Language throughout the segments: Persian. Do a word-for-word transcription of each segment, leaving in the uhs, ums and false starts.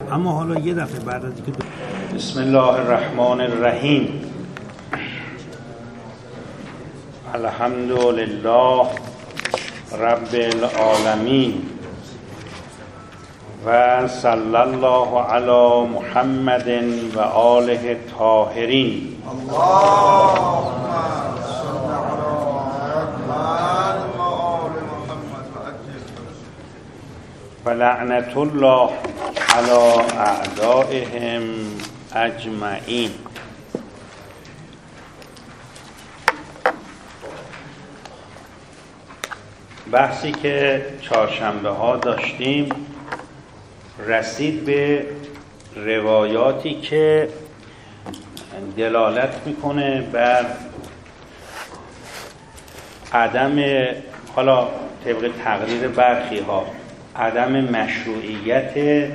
اما حالا یه دفعه بعد از اینکه بسم الله الرحمن الرحیم الحمد لله رب العالمین و صلی الله علی محمد و آله الطاهرین. اللهم صل علی محمد و آل محمد و لعنت الله علی اعدائهم اجمعین. بحثی که چهارشنبه ها داشتیم رسید به روایاتی که دلالت میکنه بر عدم، حالا طبق تقریر برخی ها، عدم مشروعیت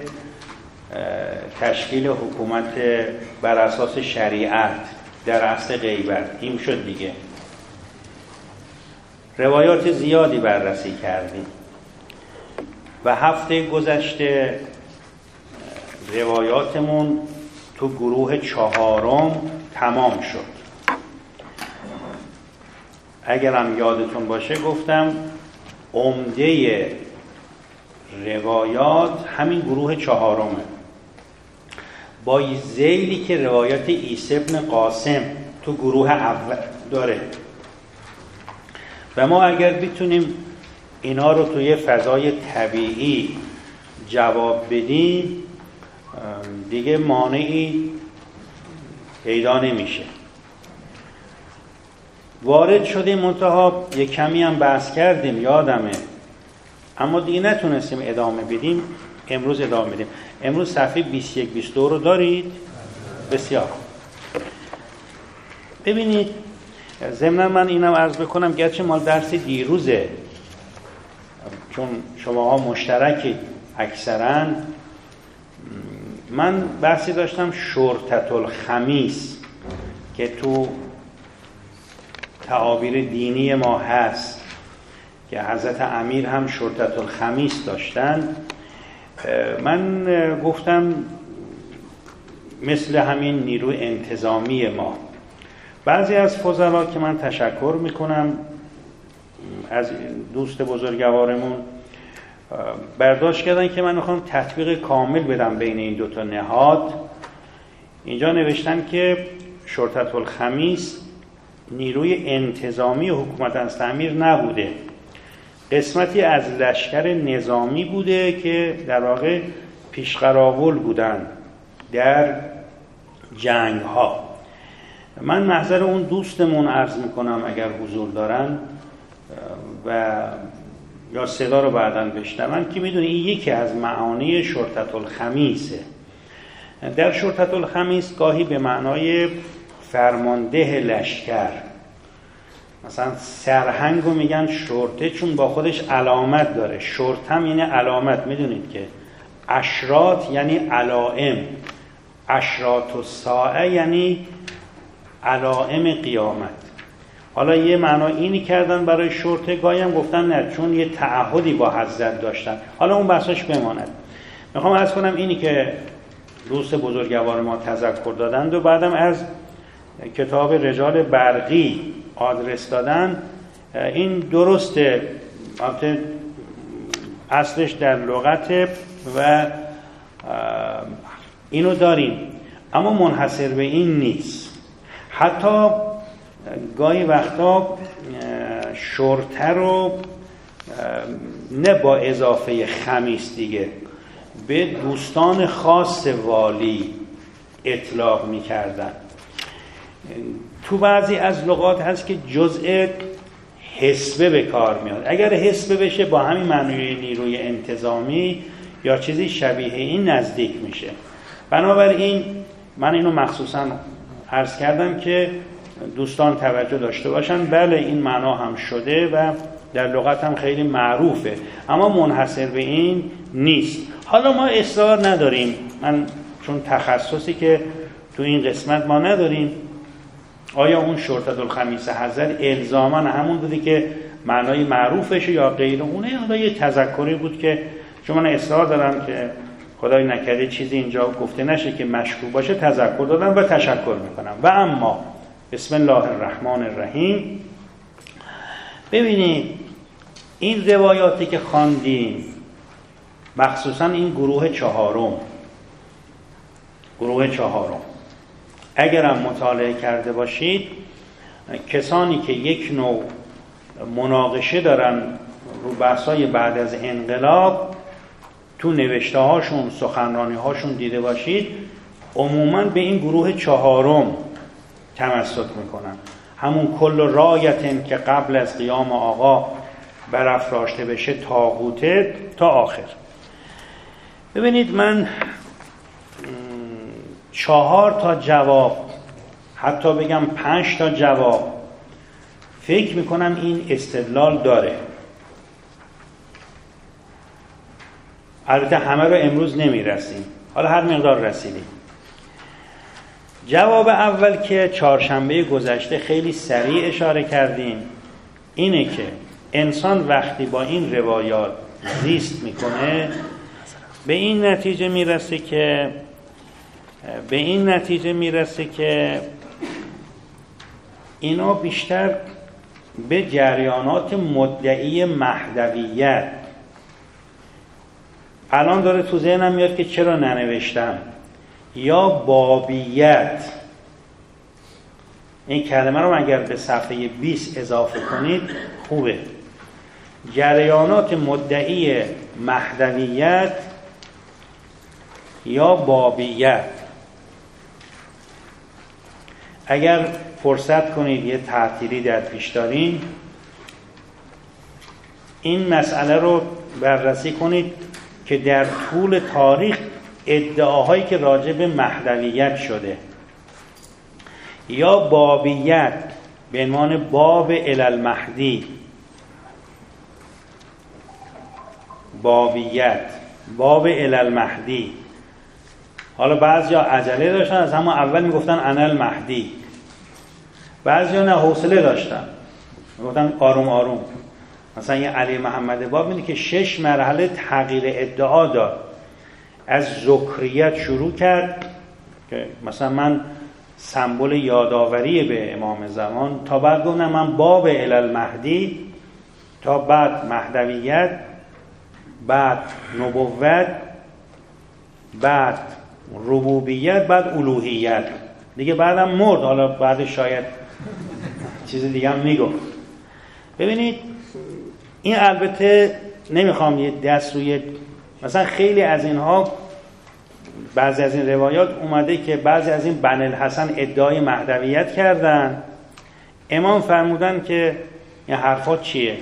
تشکیل حکومت بر اساس شریعت در عصر غیبت. این شد دیگه. روایات زیادی بررسی کردیم و هفته گذشته روایاتمون تو گروه چهارم تمام شد. اگرم یادتون باشه گفتم عمده روایات همین گروه چهارمه، با ذیلی که روایات عیسی ابن قاسم تو گروه اول داره و ما اگر بتونیم اینا رو توی فضای طبیعی جواب بدیم دیگه مانعی پیدا نمیشه. وارد شدیم، منتها یک کمی هم بحث کردیم یادمه، اما دیگه نتونستیم ادامه بدیم. امروز ادامه بدیم. امروز صفحه بیست و یک بیست و دو رو دارید؟ بسیار. ببینید، ضمن من اینم عرض بکنم گرچه مال درس دیروزه، چون شماها مشترکید اکثرا، من بحثی داشتم شرطة الخمیس که تو تعابیر دینی ما هست که حضرت امیر هم شرطة الخمیس داشتن. من گفتم مثل همین نیروی انتظامی ما. بعضی از فضلا که من تشکر میکنم از دوست بزرگوارمون برداشت کردن که من میخوام تطبیق کامل بدم بین این دوتا نهاد. اینجا نوشتن که شرطة الخمیس نیروی انتظامی حکومت اسلامیر نبوده، قسمتی از لشکر نظامی بوده که در واقع پیشقراول بودن در جنگ ها. من محضر اون دوستمون عرض میکنم اگر حضور دارن و یا صدا رو بعداً بشنون که میدونی این یکی از معانی شرطة الخمیسه. در شرطة الخمیس گاهی به معنای فرمانده لشکر، مثلا سرهنگ رو میگن شرطه چون با خودش علامت داره. شرط هم یعنی علامت، میدونید که اشراط یعنی علائم، اشراط الساعه یعنی علائم قیامت. حالا یه معنا اینی کردن برای شرطه، گاهی هم گفتن نه چون یه تعهدی با حضرت داشتن. حالا اون بحثش بماند. میخوام عرض کنم اینی که دوست بزرگوار ما تذکر دادند و بعدم از کتاب رجال برقی آدرس دادن. این درسته، البته اصلش در لغت و اینو داریم، اما منحصر به این نیست. حتی گاهی وقتا شرطه رو نه با اضافه خمیس دیگه به دوستان خاص والی اطلاق می‌کردن. تو بعضی از لغات هست که جزء حسبه به کار میاد. اگر حسبه بشه با همین معنی نیروی انتظامی یا چیزی شبیه این نزدیک میشه. بنابراین من اینو مخصوصا عرض کردم که دوستان توجه داشته باشن. بله این معنا هم شده و در لغت هم خیلی معروفه، اما منحصر به این نیست. حالا ما اصرار نداریم، من چون تخصصی که تو این قسمت ما نداریم، آیا اون شرطة الخمیس حضرت الزاما همون بوده که معنای معروفشه یا غیر اونه؟ حالا یه تذکری بود که چون من اصرار دارم که خدای نکرده چیزی اینجا گفته نشه که مشکوک باشه تذکر دادم و تشکر میکنم. و اما بسم الله الرحمن الرحیم. ببینید این روایاتی که خواندیم، مخصوصا این گروه چهارم گروه چهارم اگرم مطالعه کرده باشید، کسانی که یک نوع مناقشه دارن رو بحثای بعد از انقلاب تو نوشته هاشون، سخنرانی هاشون دیده باشید، عموماً به این گروه چهارم تمسک میکنن. همون کل رایتن که قبل از قیام آقا برافراشته بشه طاغوته تا آخر. ببینید من چهار تا جواب، حتی بگم پنج تا جواب فکر میکنم این استدلال داره. البته همه رو امروز نمیرسیم، حالا هر مقدار رسیدیم. جواب اول که چهارشنبه گذشته خیلی سریع اشاره کردیم اینه که انسان وقتی با این روایات زیست میکنه به این نتیجه میرسه که به این نتیجه میرسه که اینا بیشتر به جریانات مدعی مهدویت، الان داره تو ذهنم میاد که چرا ننوشتم، یا بابیت، این کلمه رو اگر به صفحه بیست اضافه کنید خوبه، جریانات مدعی مهدویت یا بابیت. اگر فرصت کنید یه تعطیلی در پیش دارین، این مسئله رو بررسی کنید که در طول تاریخ ادعاهایی که راجع به مهدویت شده یا بابیت به عنوان باب الالمهدی، بابیت باب الالمهدی، حالا بعضیا عجله داشتن از همون اول میگفتن انا المهدی، بعضیا نه حوصله داشتن میگفتن آروم آروم. مثلا یه علی محمد باب میگه که شش مرحله تغییر ادعا داد، از ذکریت شروع کرد که مثلا من سمبل یادآوری به امام زمان، تا بعد گفتم من باب الالمهدی، تا بعد مهدویت، بعد نبوت، بعد ربوبیت، بعد الوهیت. دیگه بعدم مرد، حالا بعد شاید چیز دیگه هم میگفت. ببینید این البته نمیخوام یه دست روی، مثلا خیلی از اینها، بعضی از این روایات اومده که بعضی از این بنی الحسن ادعای مهدویت کردن، امام فرمودن که این حرفات چیه؟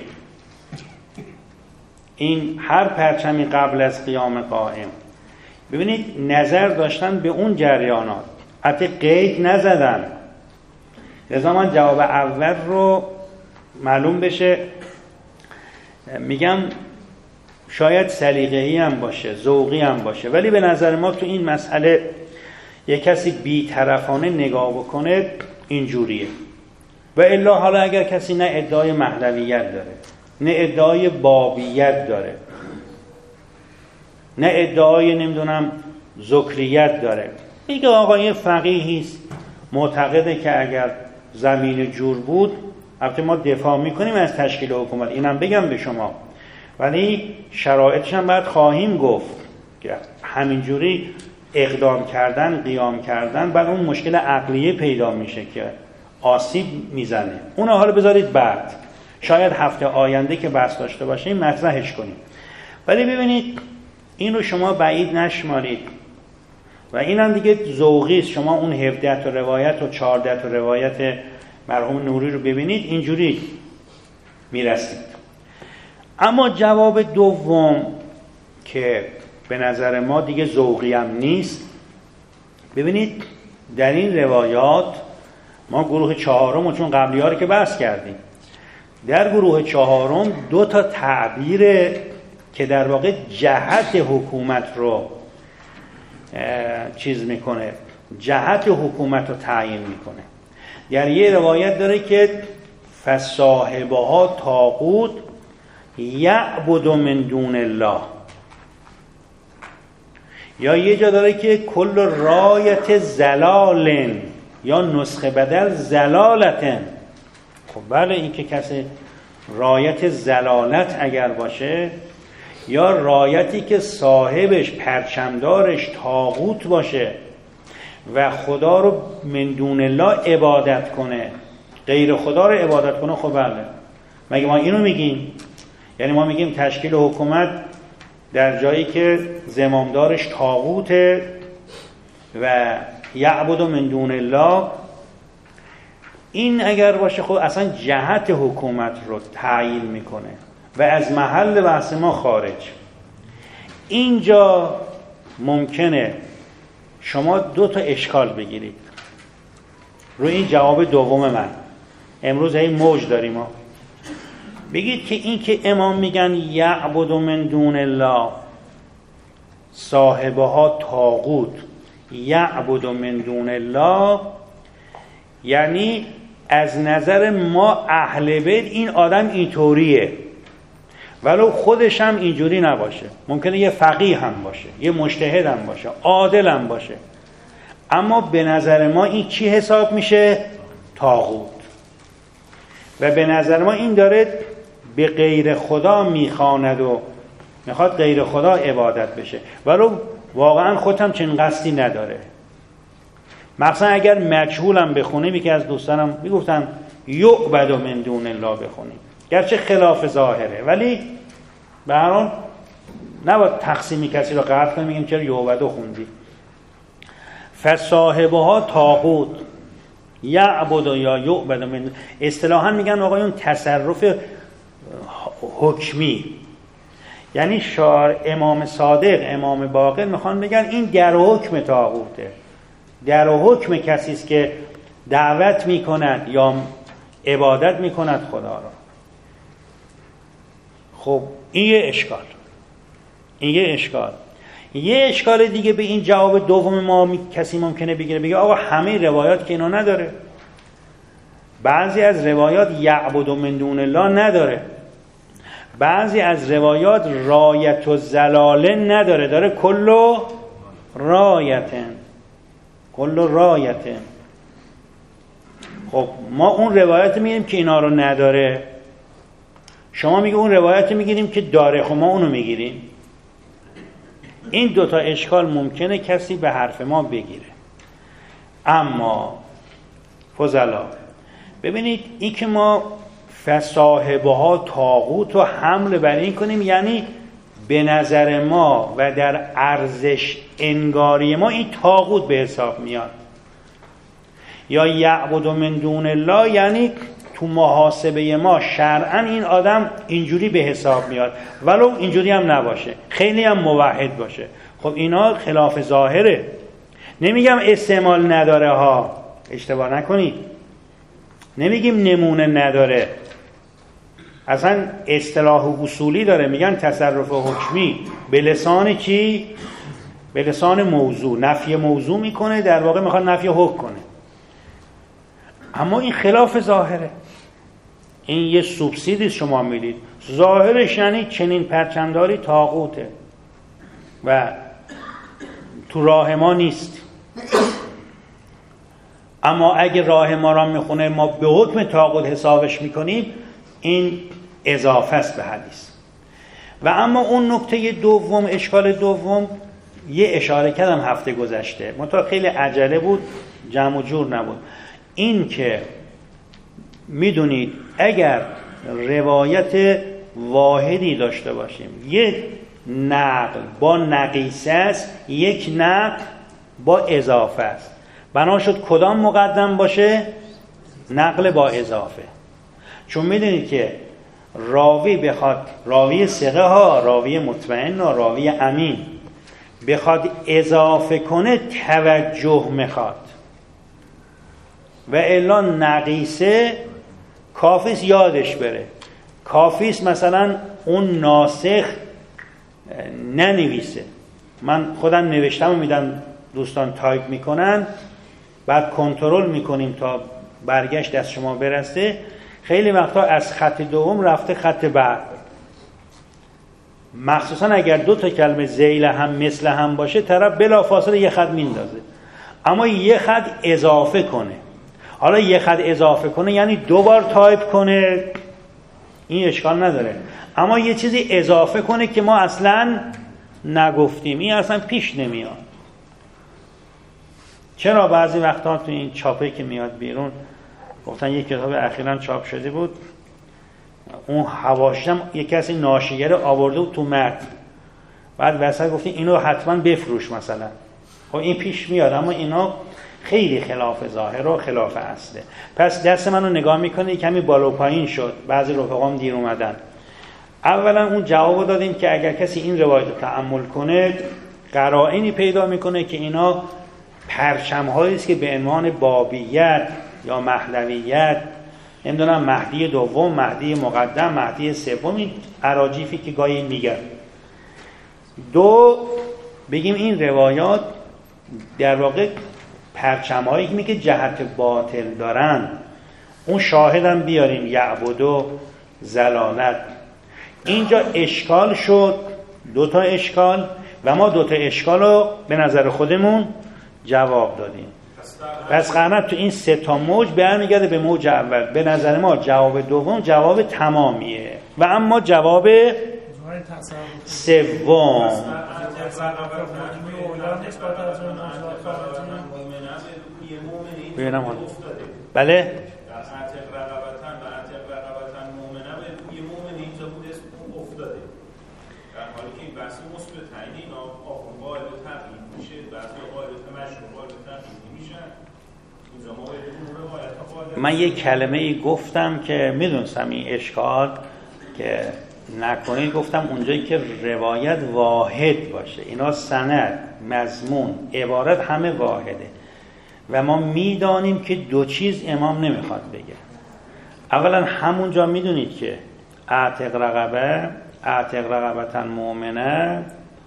این هر پرچمی قبل از قیام قائم. ببینید نظر داشتن به اون جریانات، حتی قید نزدن. لذا من جواب اول رو معلوم بشه میگم شاید سلیقه‌ای هم باشه، ذوقی هم باشه، ولی به نظر ما تو این مسئله یک کسی بی‌طرفانه نگاه بکنه اینجوریه. و الا حالا اگر کسی نه ادعای مهدویت داره، نه ادعای بابیت داره، نه ادعای نمیدونم ذکریت داره، میگه آقا یه فقیهی است معتقده که اگر زمین جور بود، البته ما دفاع میکنیم از تشکیل حکومت، اینم بگم به شما، ولی شرایطش هم باید خواهیم گفت که همینجوری اقدام کردن، قیام کردن، بعد اون مشکل عقلیه پیدا میشه که آسیب میزنه. اون حالا بذارید بعد، شاید هفته آینده که بحث داشته باشیم مطرحش کنیم. ولی ببینید این رو شما بعید نشمارید و اینم دیگه ذوقی است. شما اون هفده تا روایت و چهارده تا روایت مرحوم نوری رو ببینید، اینجوری میرسید. اما جواب دوم که به نظر ما دیگه ذوقی هم نیست، ببینید در این روایات ما گروه چهارم و چون قبلی ها رو که بحث کردیم، در گروه چهارم دو تا تعبیر که در واقع جهت حکومت رو چیز میکنه، جهت حکومت رو تعیین میکنه. در یه روایت داره که فصاحبها طاغوت یعبد من دون الله، یا یه جا داره که کل رایت زلالن، یا نسخه بدل زلالتن. خب بله، این که کسی رایت زلالت اگر باشه، یا رایتی که صاحبش پرچمدارش طاغوت باشه و خدا رو من دون الله عبادت کنه، غیر خدا رو عبادت کنه، خب بله. مگه ما اینو میگیم؟ یعنی ما میگیم تشکیل حکومت در جایی که زمامدارش طاغوته و یعبد من دون الله، این اگر باشه خب اصلا جهت حکومت رو تعیین میکنه و از محل بحث ما خارج. اینجا ممکنه شما دو تا اشکال بگیرید روی این جواب دوم من. امروز این موج داریم ها. بگید که این که امام میگن یعبد من دون الله، صاحبه ها طاغوت، یعبد من دون الله، یعنی از نظر ما اهل بیت این آدم اینطوریه، ولو خودش هم اینجوری نباشه. ممکنه یه فقیه هم باشه، یه مجتهد هم باشه، عادل هم باشه، اما به نظر ما این چی حساب میشه؟ طاغوت. و به نظر ما این داره به غیر خدا میخواند و میخواد غیر خدا عبادت بشه، ولو واقعا خودم چنین قصدی نداره. مثلا اگر مجهول هم بخونیم، یکی از دوستانم میگفتن یعبد من دون الله بخونیم، گرچه خلاف ظاهره، ولی به هر حال نباید تقسیمی کسی رو قطع کنیم میگیم چرا یعبد خوندی. فصاحبه ها طاغوت، یعبد یا یعبد من، اصطلاحا میگن آقایون تصرف حکمی. یعنی شار امام صادق، امام باقر میخوان بگن این در حکم طاغوته، در حکم کسی است که دعوت میکند یا عبادت میکند خدا را. خب این یه اشکال، این یه اشکال. یه اشکال دیگه به این جواب دوم ما کسی ممکنه بگیره، بگه آقا همه روایات که اینو نداره، بعضی از روایات یعبد من دون الله نداره، بعضی از روایات رایت و زلاله نداره، داره کلو رایتن، کلو رایتن. خب ما اون روایت میگیم که اینا رو نداره، شما میگه اون روایت میگیریم که داره، خب ما اونو میگیریم. این دوتا اشکال ممکنه کسی به حرف ما بگیره. اما فضلا ببینید، این که ما فصاحبه ها طاغوت رو حمل بر این کنیم، یعنی به نظر ما و در ارزش انگاری ما این طاغوت به حساب میاد. یا یعبد من دون الله، یعنی تو محاسبه ما شرعاً این آدم اینجوری به حساب میاد، ولو اینجوری هم نباشه، خیلی هم موحد باشه. خب اینا خلاف ظاهره. نمیگم استعمال نداره ها، اشتباه نکنید، نمیگیم نمونه نداره، اصلا اصطلاح اصولی داره، میگن تصرف حکمی به لسان چی؟ به لسان موضوع. نفی موضوع میکنه، در واقع میخواد نفی حکم کنه، اما این خلاف ظاهره. این یه سوبسیدی شما میدید، ظاهرش یعنی چنین پرچمداری طاغوته و تو راه ما نیست. اما اگه راه ما را میخونه ما به حکم طاغوت حسابش میکنیم، این اضافه است به حدیث. و اما اون نکته دوم، اشکال دوم، یه اشاره کردم هفته گذشته، منتها خیلی عجله بود، جمع و جور نبود. این که میدونید اگر روایت واحدی داشته باشیم، یک نقل با نقیصه است، یک نقل با اضافه است، بنا شد کدام مقدم باشه؟ نقل با اضافه. چون میدونید که راوی بخواد، راوی ثقه ها، راوی مطمئن و راوی امین بخواد اضافه کنه توجه میخواد، و الا نقیصه کافیست یادش بره، کافیست مثلا اون ناسخ ننویسه. من خودم نوشتم و میدم دوستان تایپ میکنن، بعد کنترل میکنیم تا برگشت دست شما برسه. خیلی وقتا از خط دوم رفته خط بعد، مخصوصا اگر دو تا کلمه ذیل هم مثل هم باشه طرف بلافاصله یه خط میندازه. اما یه خط اضافه کنه، حالا یه خط اضافه کنه یعنی دو بار تایپ کنه، این اشکال نداره. اما یه چیزی اضافه کنه که ما اصلا نگفتیم، این اصلا پیش نمیاد. چرا بعضی وقتا تو این چاپه که میاد بیرون، گفتن یک کتاب اخیراً چاپ شده بود، اون حواشی‌ام یک کسی ناشیگر آورده بود تو متن، بعد وسط گفتی اینو حتما بفروش مثلا. خب این پیش میاد، اما اینا خیلی خلاف ظاهر و خلاف اصله. پس دست منو نگاه میکنه کمی بالا و پایین شد. بعضی رفقام دیر اومدن. اولا اون جوابو دادیم که اگر کسی این روایت رو تأمل کنه قرائنی پیدا میکنه که اینا پرچم‌هایی است که به عنوان بابیت یا مهدویت، نمیدونم مهدی دوم، مهدی مقدم، مهدی سوم، این اراجیفی که گاهی میگن. دو، بگیم این روایات در واقع پرچم‌هایی که جهت باطل دارن، اون شاهدم بیاریم، یعبدو، زلالت. اینجا اشکال شد، دوتا اشکال، و ما دوتا اشکال رو به نظر خودمون جواب دادیم. پس قرمت تو این سه تا موج برمیگرده به موج اول. به نظر ما جواب دوم جواب تمامیه، و اما جواب سوم ببینم حالا بله من یک کلمه ای گفتم که میدونستم این اشکال که نکنید، گفتم اونجایی که روایت واحد باشه، اینا سند، مضمون، عبارت همه واحده و ما میدانیم که دو چیز امام نمیخواد بگه. اولا همونجا میدونید که اعتق رقبه، اعتق رقبتن مؤمنه،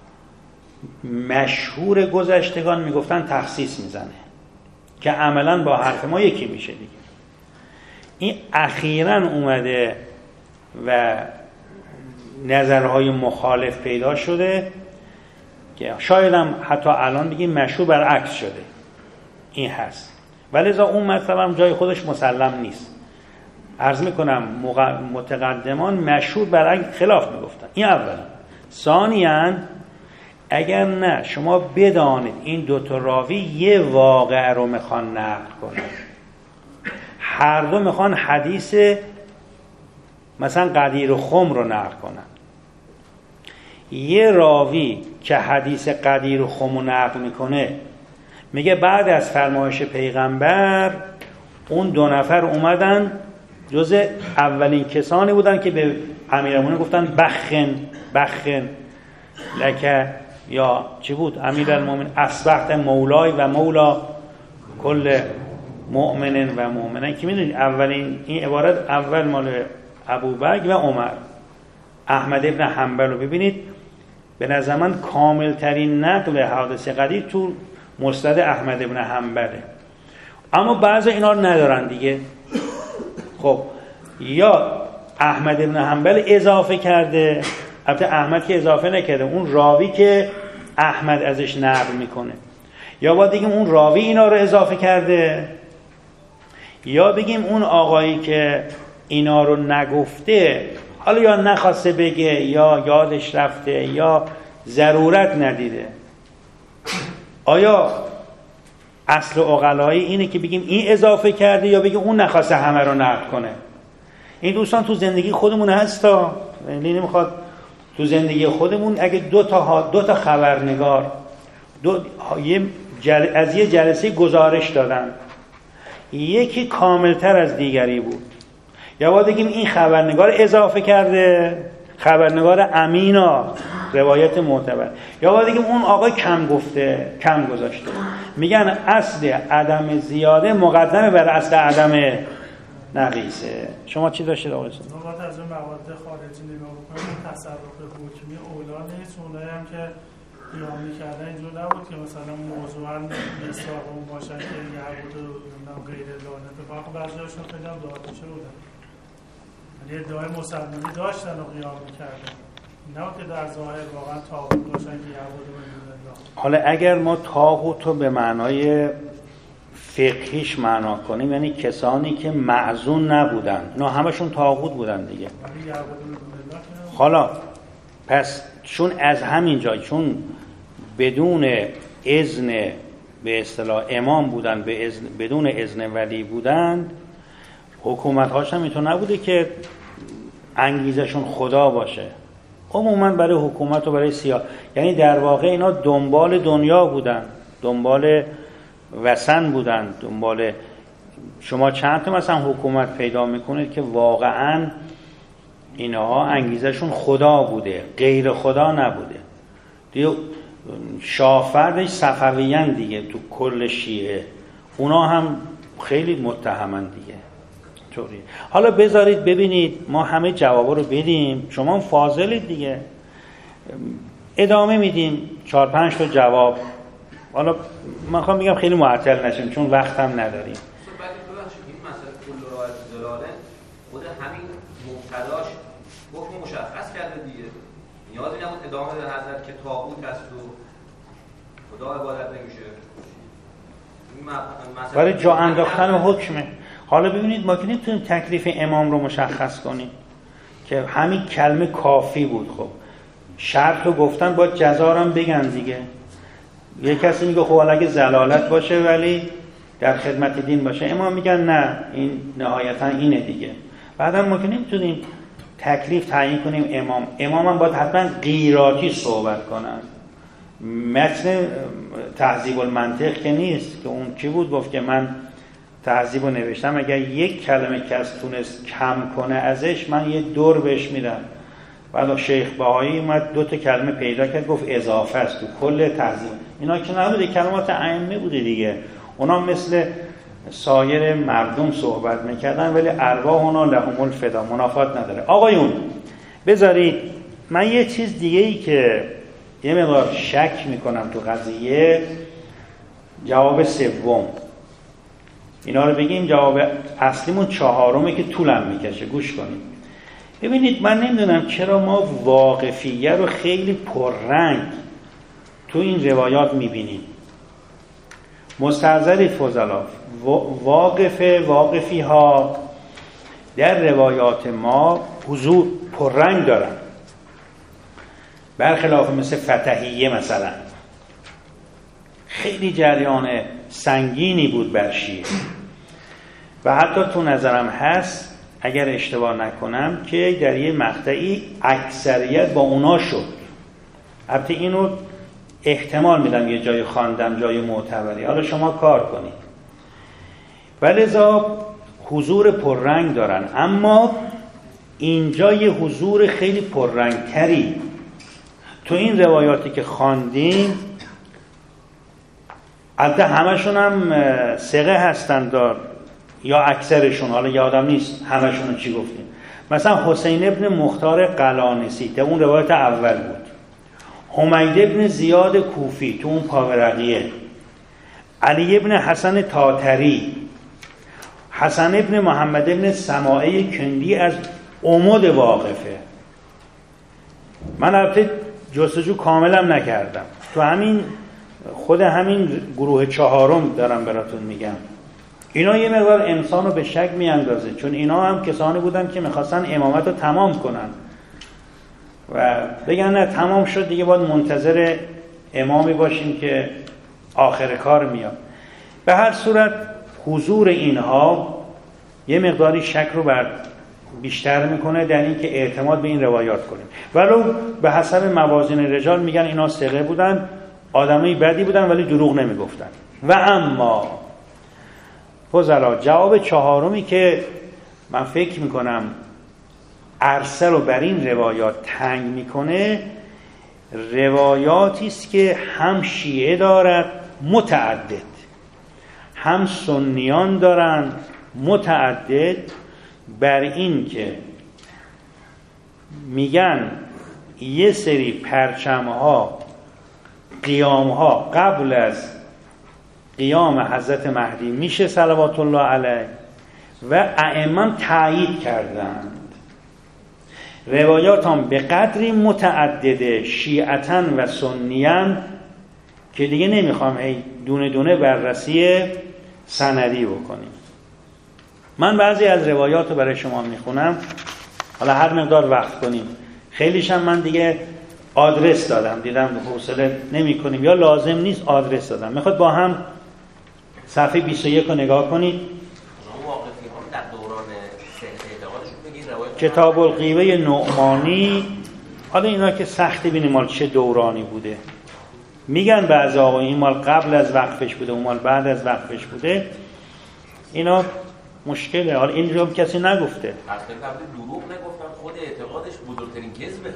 مشهور گذشتگان میگفتن تخصیص میزنه که عملا با حرف ما یکی میشه دیگه. این اخیراً اومده و نظرهای مخالف پیدا شده که شاید هم حتی الان بگیم مشهور برعکس شده، این هست. ولذا اون مطلب هم جای خودش مسلم نیست. عرض میکنم متقدمان مشهور برعکس خلاف میگفتن. این اولا. ثانیاً اگر نه شما بدانید این دوتا راوی یه واقعه رو میخوان نقل کنن، هر دو میخوان حدیث مثلا قدیر خم رو نقل کنن، یه راوی که حدیث قدیر خم رو نقل میکنه میگه بعد از فرمایش پیغمبر اون دو نفر اومدن جز اولین کسانی بودن که به امیرالمومنین گفتن بخن بخن لکه، یا چی بود امیرالمومنین اصبحت مولای و مولا کل مؤمنین و مؤمنین، که میدونید اولین این عبارت اول مال ابوبکر و عمر. احمد ابن حنبل رو ببینید، به نظر من کامل ترین نقل حادثه قدیر تو مسند احمد ابن حنبله، اما بعضی اینا رو ندارن دیگه. خب یا احمد ابن حنبل اضافه کرده، البته احمد که اضافه نکرده، اون راوی که احمد ازش نقل میکنه، یا باید بگیم اون راوی اینا رو اضافه کرده، یا بگیم اون آقایی که اینا رو نگفته حالا یا نخواسته بگه یا یادش رفته یا ضرورت ندیده. آیا اصل عقلایی اینه که بگیم این اضافه کرده یا بگیم اون نخواسته همه رو نقل کنه؟ این دوستان تو زندگی خودمون هستا، یعنی نمیخواد تو زندگی خودمون اگه دو تا دو تا خبرنگار دو یه جل... از یه جلسه گزارش دادن، یکی کاملتر از دیگری بود، یا باید بگیم این خبرنگار اضافه کرده، خبرنگار امینا، روایت معتبر، یا باید بگیم اون آقا کم گفته، کم گذاشته. میگن اصل عدم زیاده مقدمه بر اصل عدم نقیصه. شما چی داشتید آقای استاد؟ ما باید از اون موارد خارجی نگاه بکنیم. تصرف حکمی اولا نیست. اونایی هم که قیام می‌کردن اینجور نبود که مثلا موضوعاً مصداق اون باشن که یعبد و غیر لعنت. واقعا بعضی‌هاشون خیلی هم داده شده بودن، یعنی ادعای مسلمانی داشتن و قیام می‌کردن. نه که در ظاهر واقعا طاغوت باشن که یعبدون من دون الله. حالا اگر ما طاغوت رو به معنای فقهیش معنا کنیم، یعنی کسانی که معزون نبودن، اینا همشون طاغوت بودن دیگه. حالا پس چون از همین جای چون بدون اذن به اصطلاح امام بودن، به اذن بدون اذن ولی بودن، حکومت هاش هم اینطور نبوده که انگیزشون خدا باشه. عموما برای حکومت و برای سیاست، یعنی در واقع اینا دنبال دنیا بودن، دنبال وثن بودن، دنبال شما چند تا مثلا حکومت پیدا میکنید که واقعا اینها انگیزشون خدا بوده، غیر خدا نبوده. دیگه شاهفردش صفویان دیگه تو کل شیعه، اونا هم خیلی متهمن دیگه. طوری. حالا بذارید ببینید ما همه جوابا رو بدیم، شما هم فاضلید دیگه، ادامه میدیم چهار پنج تا جواب. حالا من خواهم میگم خیلی معطل نشیم چون وقت هم نداریم. بعد ببخشید این مسئله کل رعایت دلاله خود همین مبتلاش حکم مشخص کرده دیگه، نیازی نبود ادامه بده حضرت که طاغوت است و خدا عبادت نمیشه. برای جا انداختن حکمه. حالا ببینید ما که نمیتونیم تکلیف امام رو مشخص کنیم که همین کلمه کافی بود. خب شرط رو گفتن باید جزا هم بگن دیگه. یه کسی میگه خب اگه زلالت باشه ولی در خدمت دین باشه، امام میگن نه این نهایتا اینه دیگه. بعدا ما که نمیتونیم تکلیف تعیین کنیم امام امام هم باید حتما قیراتی صحبت کنن. متن تهذیب المنطق که نیست که اون کی بود گفت که من تهذیب رو نوشتم، اگر یک کلمه کس تونست کم کنه ازش من یه دور بهش میدم. بعد شیخ بهایی اومد دو تا کلمه پیدا کرد گفت اضافه است تو کل تهذیب. اینا که نبوده، کلمات ائمه بوده دیگه، اونا مثل سایر مردم صحبت میکردن ولی ارواح اونا لهم الفدا، منافات نداره. آقایون بذارید من یه چیز دیگه ای که یه مقدار شک میکنم تو قضیه، جواب سوم اینا رو بگیم. جواب اصلیمون چهارمه که طولم میکشه، گوش کنید. ببینید من نمیدونم چرا ما واقفیه رو خیلی پررنگ تو این روایات میبینیم. مستحضر فضلا واقفه واقفی ها در روایات ما حضور پررنگ دارن، برخلاف مثل فتحیه مثلا خیلی جریان سنگینی بود بر شیعه و حتی تو نظرم هست اگر اشتباه نکنم که در یه مقطعی اکثریت با اونا شد. البته اینو احتمال میدم یه جای خواندم جای معتبری، حالا شما کار کنید. ولذا حضور پررنگ دارن، اما اینجا یه حضور خیلی پررنگتری تو این روایاتی که خواندیم. البته همشون هم ثقه هستن دار یا اکثرشون، حالا یادم نیست همشون رو چی گفتیم. مثلا حسین ابن مختار قلانسی تو اون روایت اول بود، حمید ابن زیاد کوفی تو اون پاورقیه، علی ابن حسن تاتری، حسن ابن محمد ابن سماعه کندی از عمد واقفه. من البته جستجو کاملم نکردم، تو همین خود همین گروه چهارم دارم براتون میگم. اینا یه مقدار انسان رو به شک میاندازه، چون اینا هم کسانی بودن که میخواستن امامت رو تمام کنن و بگن نه تمام شد دیگه باید منتظر امامی باشیم که آخر کار میاد. به هر صورت حضور اینها یه مقداری شک رو بر بیشتر میکنه در این که اعتماد به این روایات کنیم. ولو به حسب موازین رجال میگن اینا ثقه بودن، آدمای بدی بودن ولی دروغ نمیگفتن. و اما فضلا جواب چهارمی که من فکر میکنم عرصه رو بر این روایات تنگ میکنه، روایاتی است که هم شیعه دارد متعدد، هم سنیان دارند متعدد، بر این که میگن یه سری پرچم‌ها قیام‌ها قبل از قیام حضرت مهدی میشه صلوات الله علیه و ائمه تایید کردند. روایات هم به قدری متعدده شیعتن و سنیان که دیگه نمیخوام هی دونه دونه بررسی سندی بکنیم. من بعضی از روایات رو برای شما میخونم، حالا هر مقدار وقت کنیم. خیلیشم من دیگه آدرس دادم، دیدم حوصله نمی کنیم یا لازم نیست آدرس دادم. میخواد با هم صفحه بیست و یک رو نگاه کنید. کتاب الغیبه نعمانی. حالا اینا که سختی بینیم مال چه دورانی بوده. میگن بعضی آقا این مال قبل از وقفش بوده، اون مال بعد از وقفش بوده. اینا مشکله. حالا این رو کسی نگفته. اصلا قبل دروغ نگفتن، خود اعتقادش بزرگترین کذبه.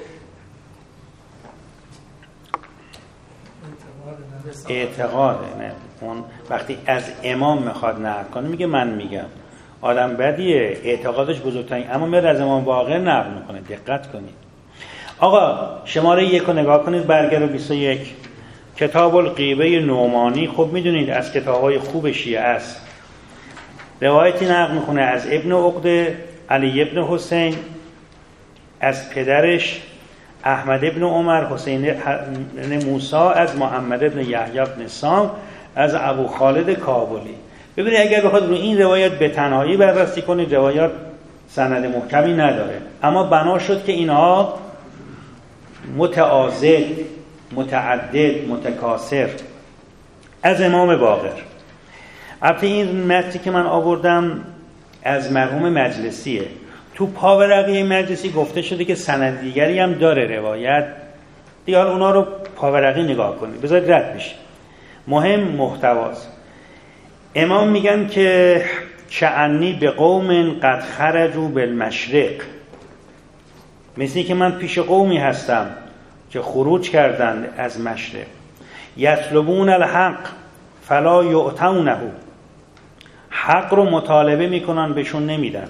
اعتقاده. نه اون وقتی از امام میخواد نقل کنه میگه من میگم. آدم بدیه، اعتقادش بزرگترین، اما میاد از امام باقر نقل میکنه. دقت کنید آقا. شماره یک رو نگاه کنید، برگرد بیست و یک، کتاب الغیبه نعمانی. خب میدونید از کتاب‌های خوب شیعه است. روایتی نقل میکنه از ابن عقده علی ابن حسین، از پدرش احمد ابن عمر حسین ابن موسی، از محمد ابن یحیی ابن سام، از ابو خالد کابلی. ببینید اگر بخواد رو این روایت به تنهایی بررسی کنید، روایات سند محکمی نداره، اما بنا شد که اینها متعاضد، متعدد، متکاثر از امام باقر. البته این متنی که من آوردم از مرحوم مجلسیه. تو پاورقی مجلسی گفته شده که سند دیگری هم داره روایت دیگه. حالا اونا رو پاورقی نگاه کنید، بذارید رد بشه. مهم محتواست. امام میگن که چعنی به قوم قد خرجوا بالمشرق، مثلی که من پیش قومی هستم که خروج کردند از مشرق. یطلبون الحق فلا یعطونه، حق رو مطالبه میکنن بهشون نمیدن.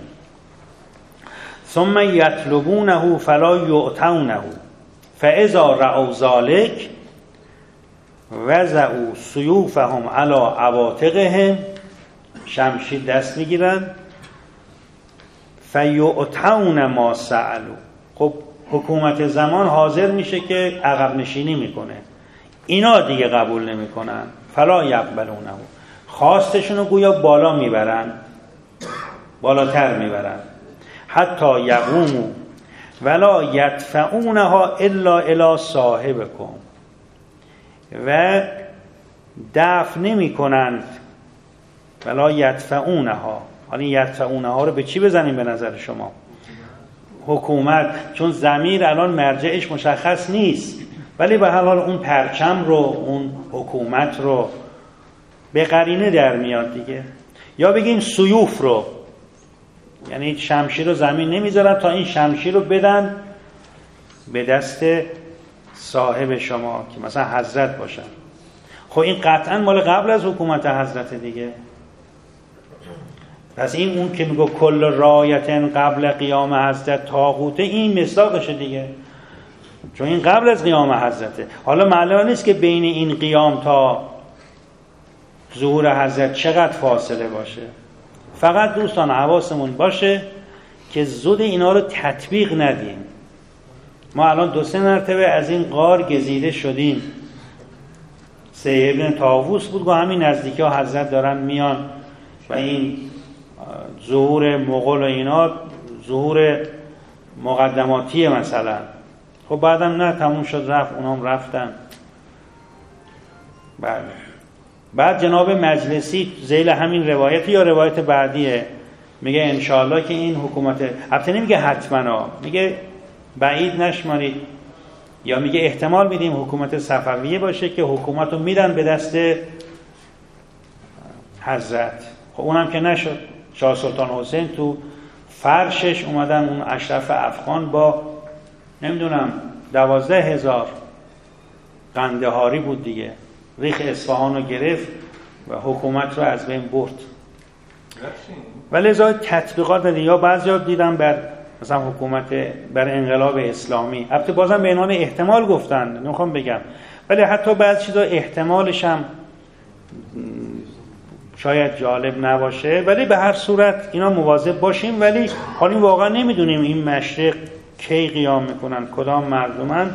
ثم یطلبونه فلا یعطونه فاذا رأوا ذلک وضعوا سیوفهم علی عواتقهم، شمشیر دست میگیرن. فیعطون ما سألوا، خب حکومت زمان حاضر میشه که عقب نشینی میکنه، اینا دیگه قبول نمیکنن. فلا یقبلونه، خواستشون رو گویا بالا میبرن، بالاتر میبرن. حتی یقوموا ولا یدفعونها الا الی صاحبکم، و دفع نمی کنند. ولا یدفعونها، حالا یدفعونها رو به چی بزنیم به نظر شما؟ حکومت، چون ضمیر الان مرجعش مشخص نیست، ولی به هر حال اون پرچم رو، اون حکومت رو به قرینه در میاد دیگه. یا بگیم سیوف رو، یعنی شمشیر رو زمین نمیذارن تا این شمشیر رو بدن به دست صاحب شما که مثلا حضرت باشن. خب این قطعا مال قبل از حکومت حضرت دیگه. پس این اون که میگه کل رایتن قبل قیام حضرت طاغوته، این مصداقشه دیگه، چون این قبل از قیام حضرته. حالا معلوم نیست که بین این قیام تا ظهور حضرت چقدر فاصله باشه. فقط دوستان حواسمون باشه که زود اینا رو تطبیق ندیم. ما الان دو سه مرتبه از این غار گزیده شدیم. سید ابن طاووس بود گفت همین نزدیکی ها حضرت دارن میان و این ظهور مغول و اینا ظهور مقدماتیه مثلا. خب بعدم نه، تموم شد رفت، اونام رفتن. بله. بعد جناب مجلسی ذیل همین روایت یا روایت بعدیه میگه انشاءالله که این حکومت، البته نمیگه حتما، میگه بعید نشمارید، یا میگه احتمال میدیم حکومت صفویه باشه که حکومت رو میدن به دست حضرت. خب اونم که نشد. شاه سلطان حسین تو فرشش اومدن اون اشرف افغان با نمیدونم دوازده هزار قندهاری بود دیگه، ریخ اصفهان رو گرفت و حکومت رو از بین برد. ولی لذا تطبیقات دادی. یا بعضی ها دیدم بر مثلا حکومت بر انقلاب اسلامی، البته بازم به عنوان احتمال گفتن، نمیخوام بگم، ولی حتی بعضی چیزا احتمالش هم شاید جالب نباشه، ولی به هر صورت اینا مواظب باشیم. ولی حالا واقعا نمیدونیم این مشرق کی قیام میکنن، کدام مردمن.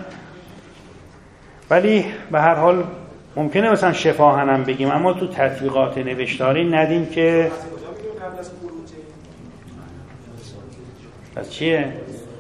ولی به هر حال ممکنه مثلا شفاهن هم بگیم، اما تو تطبیقات نوشتاری ندیم که پس چیه؟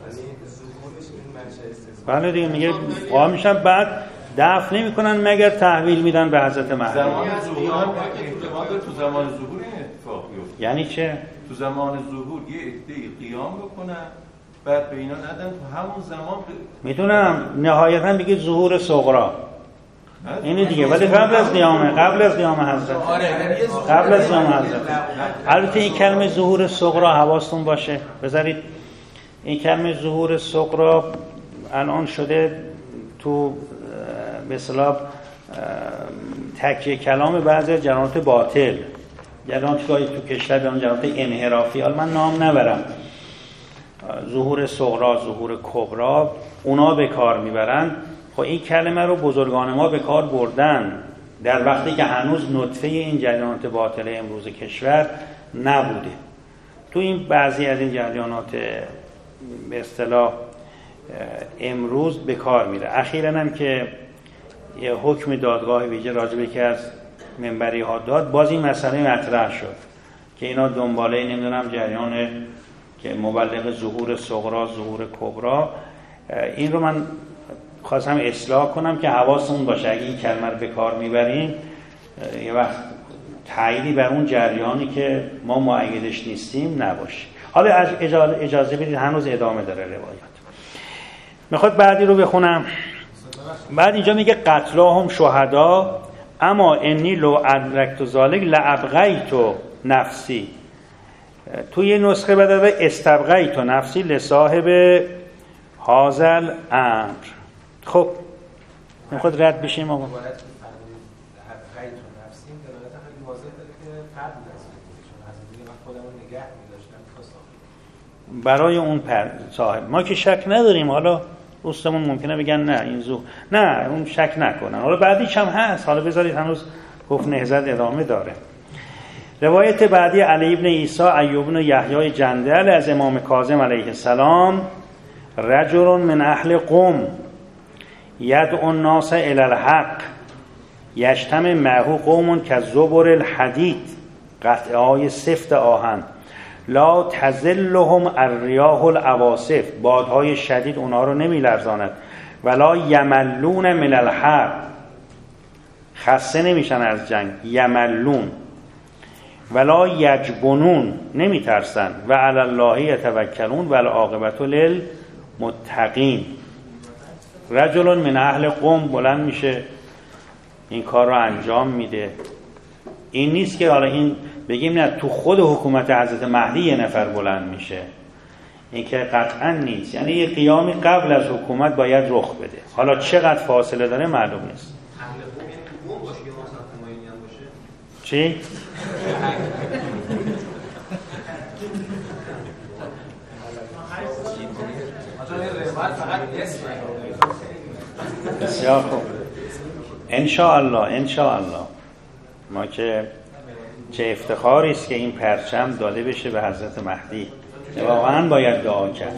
بله دیگه میگه قائم میشن بعد دفع نمی کنن مگر تحویل میدن به حضرت مهدی. زمان ظهور هم احتمال داره تو زمان ظهور این اتفاق بیفته. یعنی چه؟ تو زمان ظهور یه عده‌ای قیام بکنن بعد به اینا ندن تو همون زمان ب... میدونم نهایتا بگه ظهور صغرا اینه دیگه، ولی قبل از قیامه، قبل از قیام حضرت، قبل از قیام حضرت. البته این کلمه ظهور صغرا حواستون باشه، بذارید این کلمه ظهور صغرا الان شده تو به اصطلاح تکیه کلام بعضی جنات باطل، جنات گاهی تو کشور به اون جنات انحرافی، حالا من نام نبرم، ظهور صغرا، ظهور کبرا، اونا به کار میبرن. خب این کلمه رو بزرگان ما به کار بردن در وقتی که هنوز نطفه این جریانات باطل امروز کشور نبوده. تو این بعضی از این جریانات به اصطلاح امروز به کار میره. اخیراً هم که یه حکم دادگاه ویژه راجع به یکی از منبری ها داد، باز این مسئله مطرح شد که اینا دنباله نمیدونم جریان که مبلغ ظهور صغرا، ظهور کبرا، این رو من خواستم اصلاح کنم که حواسمون باشه اگه این کلمه رو به کار میبریم یه وقت تأییدی بر اون جریانی که ما مؤیدش نیستیم نباشه. حالا اجازه, اجازه بدید هنوز ادامه داره روایت. میخواد بعدی رو بخونم. بعد اینجا میگه قتلاهم شهدا اما انی لو ادرکت ذالک لابغیت نفسی. تو یه نسخه بداده استبغیت نفسی لصاحب هازل امر. خب میخواد رد بشیم آقا. برای اون پر صاحب ما که شک نداریم. حالا دوستمون ممکنه بگن نه این زو نه اون شک نکنن. حالا بعدیش هم هست، حالا بذارید هنوز گفت نهضت ادامه داره. روایت بعدی علی ابن عیسی ایوب بن یحیی جندل از امام کاظم علیه السلام: رجل من اهل قم یدعو الناس الی الحق یجتمع معه قوم کالزبر الحدید، قطعه های سفت آهن، لا تزلهم الریاح العواصف، بادهای شدید اونها رو نمی لرزاند، ولا یملون من الحرب، خسته نمیشن از جنگ، یملون، ولا یجبنون، نمی ترسن، و علی الله یتوکلون و العاقبة للمتقین. رجل من اهل قم بلند میشه این کار رو انجام میده. این نیست که حالا این بگیم نه تو خود حکومت حضرت مهدی یه نفر بلند میشه، این که قطعا نیست. یعنی یه قیامی قبل از حکومت باید رخ بده. حالا چقدر فاصله داره معلوم نیست. چی؟ بسیار خوب، انشاءالله انشاءالله. ما که چه افتخاری است که این پرچم داده بشه به حضرت مهدی، واقعا باید دعا کرد.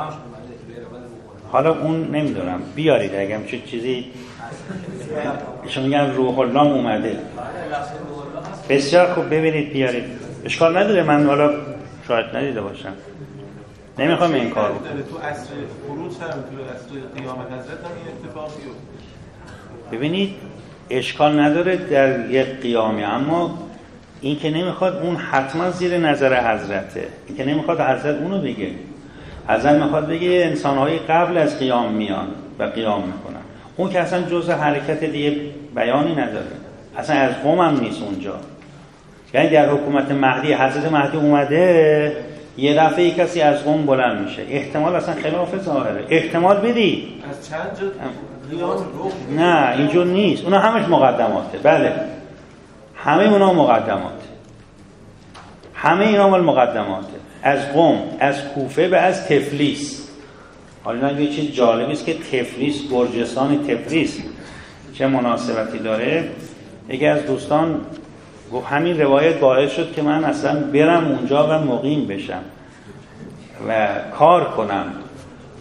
حالا اون نمیدونم بیارید اگه چه چیزی شما میگن روح الله اومده. بسیار خوب، ببینید بیارید، اشکال نداره. من حالا شاید ندیده باشم، نمیخوام این کار بکنم. تو عصر خروج هم تو عصر قیامت حضرت هم این اتفاق بیفته. ببینید اشکال نداره در یک قیامی، اما این که نمیخواد اون حتما زیر نظر حضرته. این که نمیخواد حضرت اونو بگه. حضرت میخواد بگه انسانهای قبل از قیام میان و قیام میکنن. اون که اصلا جزء حرکت دیگه بیانی نداره، اصلا از قوم هم نیست اونجا. یعنی در حکومت مهدی حضرت مهدی اومده یه دفعه کسی از قوم بلند میشه، احتمال اصلا خلاف ظاهره. احتمال بدی از چند جا قیام روح. نه اینجور نیست، اونا همش مقدماته. بله همه اونا مقدماته، همه اینا مال مقدماته. از قم، از کوفه و از تفلیس. حالا یه چیز جالبی است که تفلیس، گرجستان تفلیس چه مناسبتی داره. یکی از دوستان گفت همین روایت باعث شد که من اصلا برم اونجا و مقیم بشم و کار کنم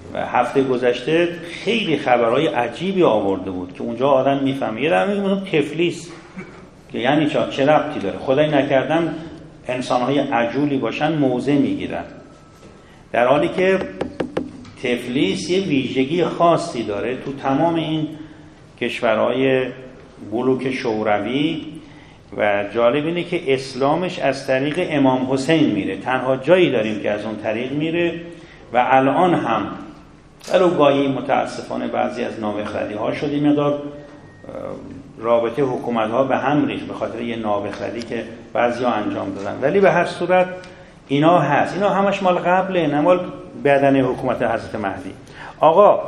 و هفته گذشته خیلی خبرهای عجیبی آورده بود که اونجا آدم میفهمه. یه در میگم تفلیس که یعنی چه چه ربطی داره؟ خدای نکردن انسانهای عجولی باشن موضع میگیرن، در حالی که تفلیس یه ویژگی خاصی داره تو تمام این کشورهای بلوک شوروی و جالب اینه که اسلامش از طریق امام حسین میره. تنها جایی داریم که از اون طریق میره و الان هم ولو گاهی متاسفانه بعضی از نابخردی ها شدیم مقدار رابطه حکومت ها به هم ریخت به خاطر یه نابخردی که بعضی ها انجام دادن، ولی به هر صورت اینا هست. اینا همش مال قبله، نه مال بعدن حکومت حضرت مهدی. آقا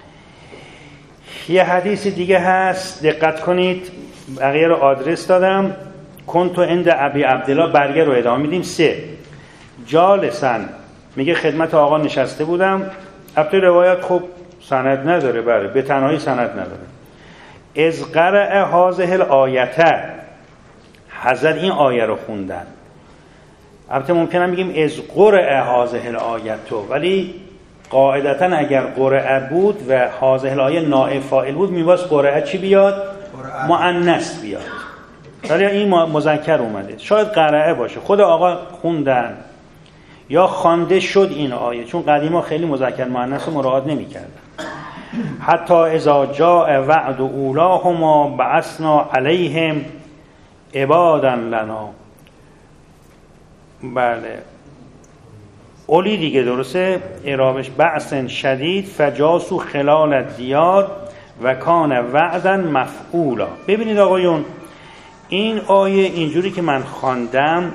یه حدیث دیگه هست، دقت کنید، بقیه رو آدرس دادم. کنتو عند ابی عبدالله، برگه رو ادامه میدیم. سه جالسن، میگه خدمت آقا نشسته بودم. البته روایت خب سند نداره، بله به تنهایی سند نداره. از قرأ هذه الآیه، حضرت این آیه رو خوندن. البته ممکنه بگیم از قرأ هذه الآیه، ولی قاعدتا اگر قرأ بود و هذه الآیه نائب فاعل بود میباید قرأ چی بیاد؟ مؤنث بیاد، ولی این مذکر اومده. شاید قرأ باشه، خود آقا خوندن یا خوانده شد این آیه، چون قدیما خیلی مذکر مؤنث رو مراعات نمی‌کردن. حتی اذا جاء وعد اولاهما بعثنا علیهم عبادا لنا. بله اولی دیگه درسته اعرابش، بعث شدید فجاسو خلال الدیار و کان وعدا مفعولا. ببینید آقایون، این آیه اینجوری که من خواندم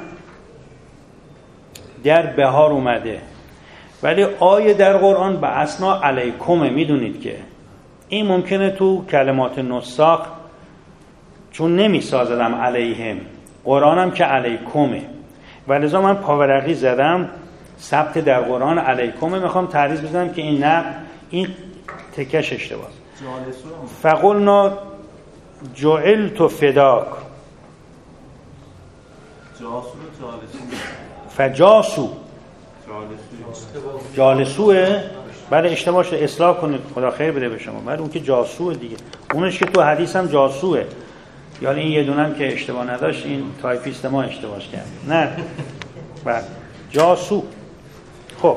در بهار اومده، ولی آیه در قرآن بعثنا علیکم. میدونید که این ممکنه تو کلمات نساخ چون نمی سازدم علیهم، قرآنم که علیکمه، ولذا من پاورقی زدم ثبت در قرآن علیکمه. میخوام تعریض بزنم که این نه، این تکش اشتباه. فقلنا جعلت فداک، فجاسو جالسوه. بله اشتباه شده، اصلاح کنید، خدا خیر بده به شما. بله اون که جاسوه دیگه، اونش که تو حدیث هم جاسوه. یعنی این یه دونم که اشتباه نداشت، این تایپیست ما اشتباهش کرد. نه بله جاسو. خب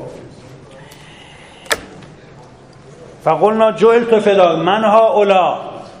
فقلنا جعلت فداک منها اولا،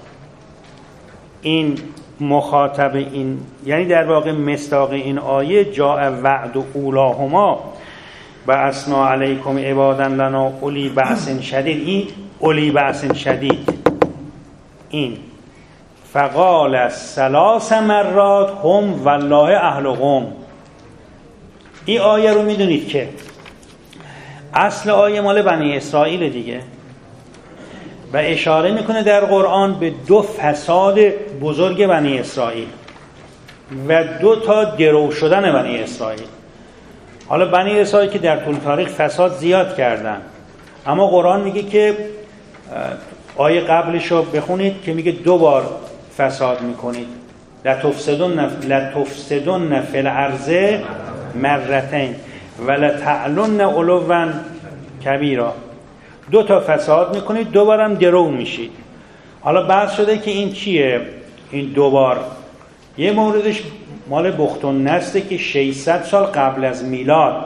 این مخاطب این یعنی در واقع مصداق این آیه جاء وعد اولاهما بعثنا علیکم عبادا لنا اولی بأس شدید. این اولی بأس شدید، این فقال ثلاث مرات هم والله اهل قوم. این آیه رو میدونید که اصل آیه مال بنی اسرائیل دیگه و اشاره میکنه در قرآن به دو فساد بزرگ بنی اسرائیل و دو تا درو شدن بنی اسرائیل. حالا بنی اسرائیل که در طول تاریخ فساد زیاد کردن، اما قرآن میگه که آیه قبلش رو بخونید که میگه دو بار فساد میکنید. لتفسدن لتفسدن فی الارض مرتين ولتعلن علوا کبیرا. دو تا فساد میکنید، دوبارم درو میشید. حالا بحث شده که این چیه این دوبار؟ یه موردش مال بخت النصره که ششصد سال قبل از میلاد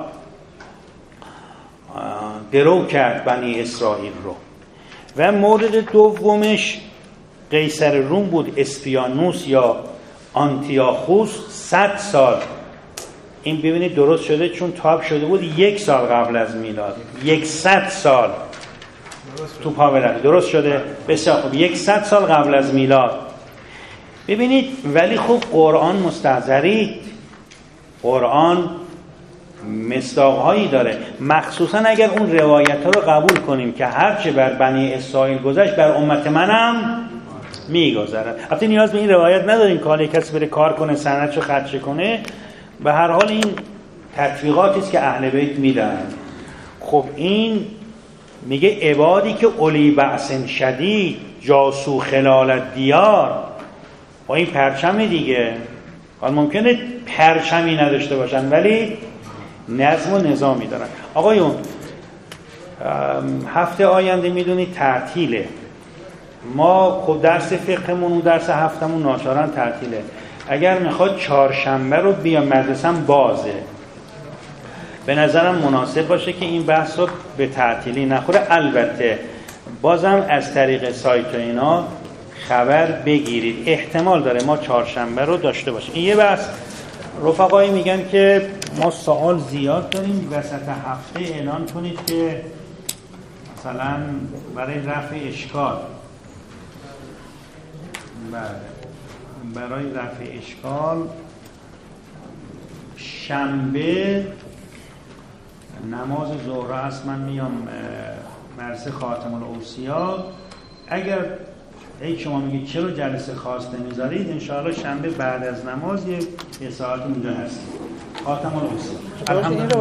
درو کرد بنی اسرائیل رو، و مورد دومش قیصر روم بود، اسپیانوس یا آنتیاخوس، صد سال. این ببینید درست شده چون تاب شده بود یک سال قبل از میلاد، یکصد سال تو پاورقی درست شده. بسیار خوب، یکصد سال قبل از میلاد. ببینید ولی خب قرآن مستحضرید، قرآن مصداق‌هایی داره، مخصوصا اگر اون روایت ها رو قبول کنیم که هرچه بر بنی اسرائیل گذشت بر امت منم میگذرد. البته نیاز به این روایت نداریم که حالا کسی بره کار کنه سندشو خدشه کنه، به هر حال این تطبیقاتی است که اهل بیت میدن. خب این میگه عبادی که اولی بأس شدید جاسو خلال الدیار، با این پرچم دیگه. حالا ممکنه پرچمی نداشته باشن ولی نظم و نظامی دارن. آقایون هفته آینده میدونید تعطیله. ما خب درس فقهمون و درس هفتمون ناچارن تعطیله. اگر میخواد چهارشنبه رو بیا مدرسم بازه، به نظرم مناسب باشه که این بحث رو به تعطیلی نخوره. البته بازم از طریق سایت و اینا خبر بگیرید، احتمال داره ما چهارشنبه رو داشته باشیم. این یه بحث. رفقایی میگن که ما سوال زیاد داریم، وسط هفته اعلان کنید که مثلا برای رفع اشکال برای رفع اشکال شنبه نماز ظهر است من میام مرسه خاتم الاوصیا. اگر ای شما میگید چرا جلسه خاص نمیذارید، انشاءالله شنبه بعد از نماز یه ساعت اونجا هست خاتم الاوصیا. الحمدلله.